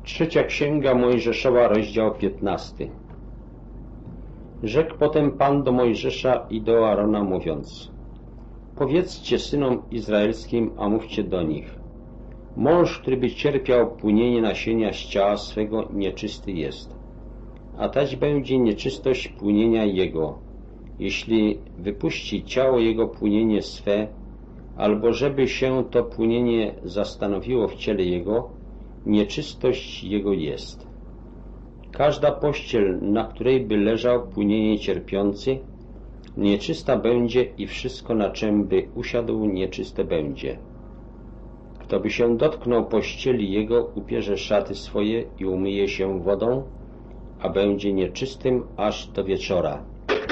Trzecia Księga Mojżeszowa, rozdział 15. Rzekł potem Pan do Mojżesza i do Aarona, mówiąc: powiedzcie synom izraelskim, a mówcie do nich: mąż, który by cierpiał płynienie nasienia z ciała swego, nieczysty jest, a tać będzie nieczystość płynienia jego, jeśli wypuści ciało jego płynienie swe, albo żeby się to płynienie zastanowiło w ciele jego, nieczystość jego jest. Każda pościel, na której by leżał płynienie cierpiący, nieczysta będzie i wszystko, na czym by usiadł, nieczyste będzie. Kto by się dotknął pościeli jego, upierze szaty swoje i umyje się wodą, a będzie nieczystym aż do wieczora.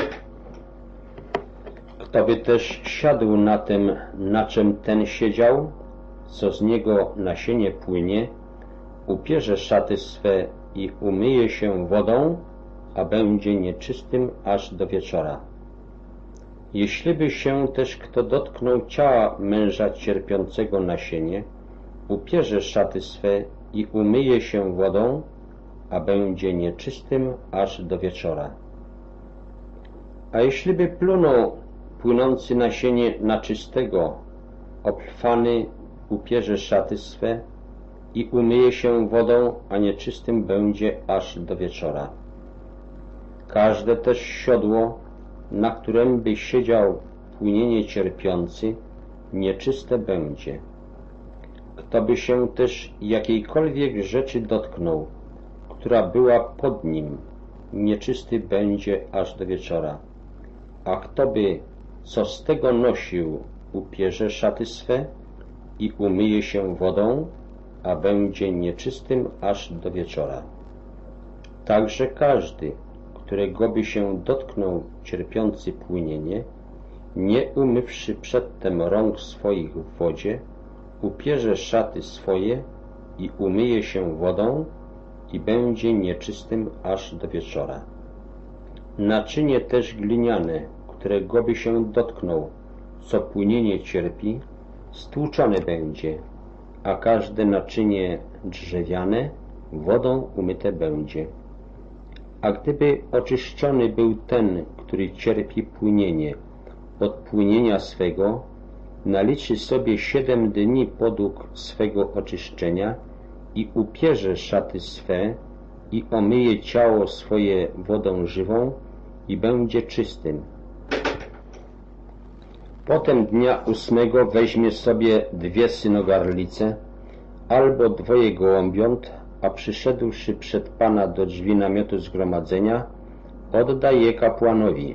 Kto by też siadł na tym, na czym ten siedział, co z niego nasienie płynie, upierze szaty swe i umyje się wodą, a będzie nieczystym aż do wieczora. Jeśliby się też kto dotknął ciała męża cierpiącego nasienie, upierze szaty swe i umyje się wodą, a będzie nieczystym aż do wieczora. A jeśliby plunął płynący nasienie na czystego, obfany upierze szaty swe i umyje się wodą, a nieczystym będzie aż do wieczora. Każde też siodło, na którym by siedział płynienie cierpiący, nieczyste będzie. Kto by się też jakiejkolwiek rzeczy dotknął, która była pod nim, nieczysty będzie aż do wieczora. A kto by co z tego nosił, upierze szaty swe i umyje się wodą, a będzie nieczystym aż do wieczora. Także każdy, którego by się dotknął cierpiący płynienie, nie umywszy przedtem rąk swoich w wodzie, upierze szaty swoje i umyje się wodą i będzie nieczystym aż do wieczora. Naczynie też gliniane, którego by się dotknął, co płynienie cierpi, stłuczone będzie, a każde naczynie drzewiane wodą umyte będzie. A gdyby oczyszczony był ten, który cierpi płynienie, od płynienia swego, naliczy sobie 7 dni podług swego oczyszczenia i upierze szaty swe i omyje ciało swoje wodą żywą i będzie czystym. Potem dnia 8 weźmie sobie 2 synogarlice albo 2 gołąbiąt, a przyszedłszy przed Pana do drzwi namiotu zgromadzenia, odda je kapłanowi.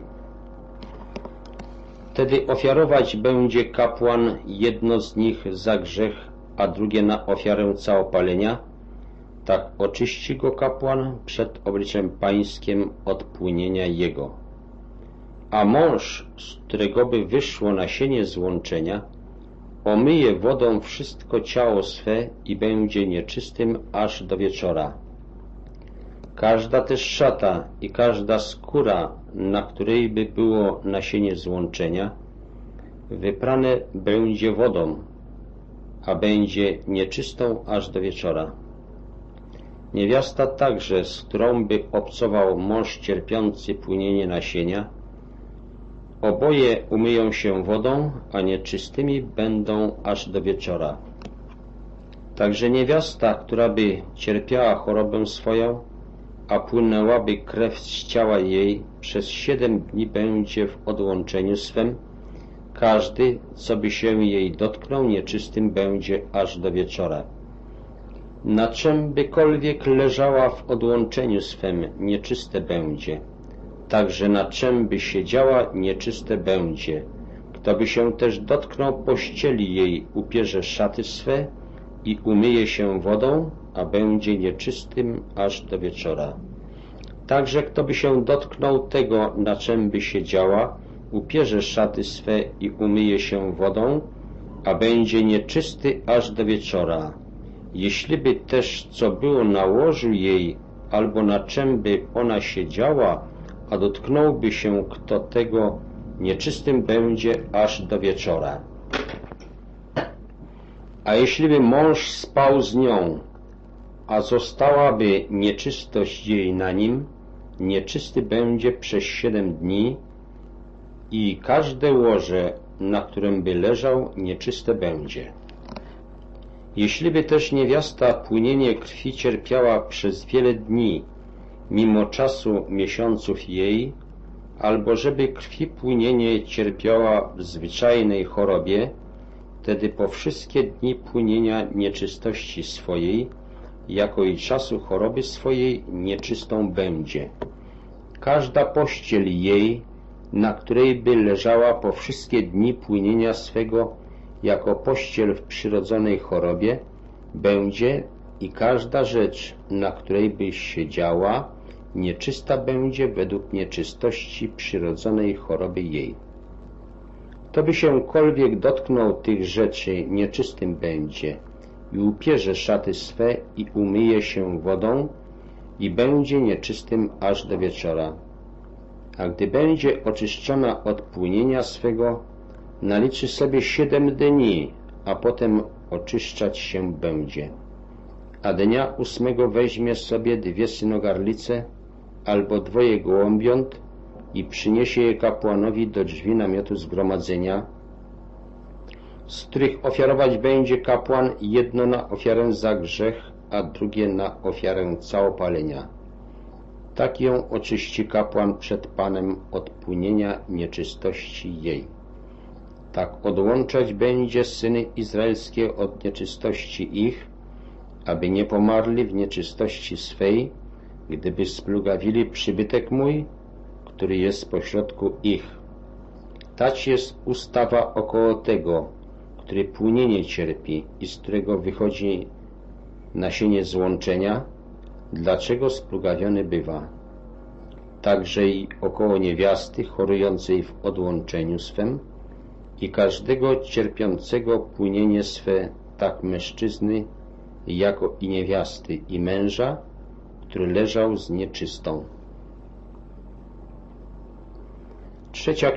Wtedy ofiarować będzie kapłan jedno z nich za grzech, a drugie na ofiarę całopalenia. Tak oczyści go kapłan przed obliczem pańskim od płynienia jego. A mąż, z którego by wyszło nasienie złączenia, omyje wodą wszystko ciało swe i będzie nieczystym aż do wieczora. Każda też szata i każda skóra, na której by było nasienie złączenia, wyprane będzie wodą, a będzie nieczystą aż do wieczora. Niewiasta także, z którą by obcował mąż cierpiący płynienie nasienia, oboje umyją się wodą, a nieczystymi będą aż do wieczora. Także niewiasta, która by cierpiała chorobę swoją, a płynęłaby krew z ciała jej, przez 7 dni będzie w odłączeniu swem. Każdy, co by się jej dotknął, nieczystym będzie aż do wieczora. Na czym bykolwiek leżała w odłączeniu swem, nieczyste będzie. Także na czym by siedziała, nieczyste będzie. Kto by się też dotknął pościeli jej, upierze szaty swe i umyje się wodą, a będzie nieczystym aż do wieczora. Także kto by się dotknął tego, na czym by siedziała, upierze szaty swe i umyje się wodą, a będzie nieczysty aż do wieczora. Jeśliby też co było na łożu jej, albo na czym by ona siedziała, a dotknąłby się kto tego, nieczystym będzie aż do wieczora. A jeśliby mąż spał z nią, a zostałaby nieczystość jej na nim, nieczysty będzie przez 7 dni i każde łoże, na którym by leżał, nieczyste będzie. Jeśliby też niewiasta płynienie krwi cierpiała przez wiele dni, mimo czasu miesiąców jej, albo żeby krwi płynienie cierpiała w zwyczajnej chorobie, wtedy po wszystkie dni płynienia nieczystości swojej, jako i czasu choroby swojej, nieczystą będzie. Każda pościel jej, na której by leżała po wszystkie dni płynienia swego, jako pościel w przyrodzonej chorobie, będzie i każda rzecz, na której by siedziała, nieczysta będzie według nieczystości przyrodzonej choroby jej. Kto by siękolwiek dotknął tych rzeczy, nieczystym będzie i upierze szaty swe i umyje się wodą i będzie nieczystym aż do wieczora. A gdy będzie oczyszczona od płynienia swego, naliczy sobie 7 dni, a potem oczyszczać się będzie. A dnia 8 weźmie sobie 2 synogarlice albo 2 gołąbiąt i przyniesie je kapłanowi do drzwi namiotu zgromadzenia, z których ofiarować będzie kapłan jedno na ofiarę za grzech, a drugie na ofiarę całopalenia. Tak ją oczyści kapłan przed Panem od płynienia nieczystości jej. Tak odłączać będzie syny izraelskie od nieczystości ich, aby nie pomarli w nieczystości swej, gdyby splugawili przybytek mój, który jest pośrodku ich. Tać jest ustawa około tego, który płynienie cierpi i z którego wychodzi nasienie złączenia, dlaczego splugawiony bywa. Także i około niewiasty chorującej w odłączeniu swem i każdego cierpiącego płynienie swe, tak mężczyzny, jako i niewiasty i męża, który leżał z nieczystą. Trzecia